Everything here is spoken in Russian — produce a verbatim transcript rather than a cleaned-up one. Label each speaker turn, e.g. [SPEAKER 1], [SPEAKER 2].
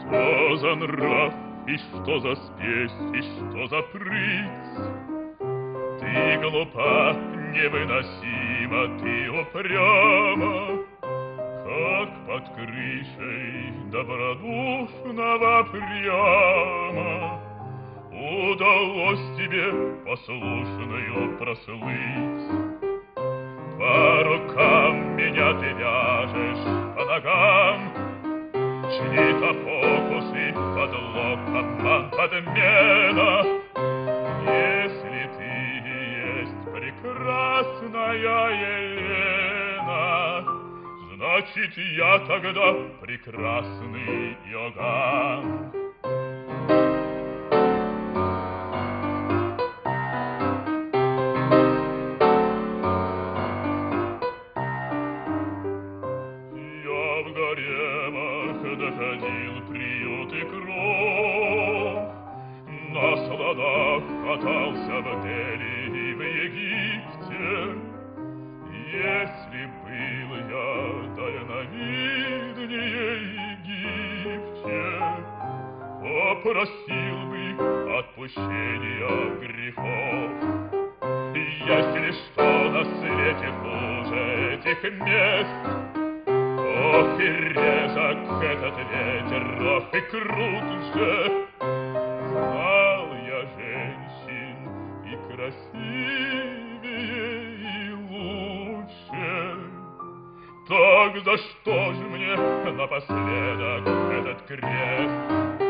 [SPEAKER 1] Что за нрав, и что за спесь, и что за прыть? Ты глупа, невыносима, ты упряма, как под крышей добродушного прямо. Удалось тебе послушную прослыть. По рукам меня ты вяжешь, по ногам чьи-то фокусы, подлог, обман, подмена. Если ты и есть прекрасная Елена, значит, я тогда прекрасный Иоганн. Я в гаремах доходил приют и кров, на сладах катался в Дели и в Египте. Если был я дальновиднее Египте, попросил бы отпущения грехов. Если что на свете хуже этих мест, ох, и резок этот ветер, ох, и крут же. Знал я женщин и красивее, и лучше. Так за что ж мне напоследок этот крест?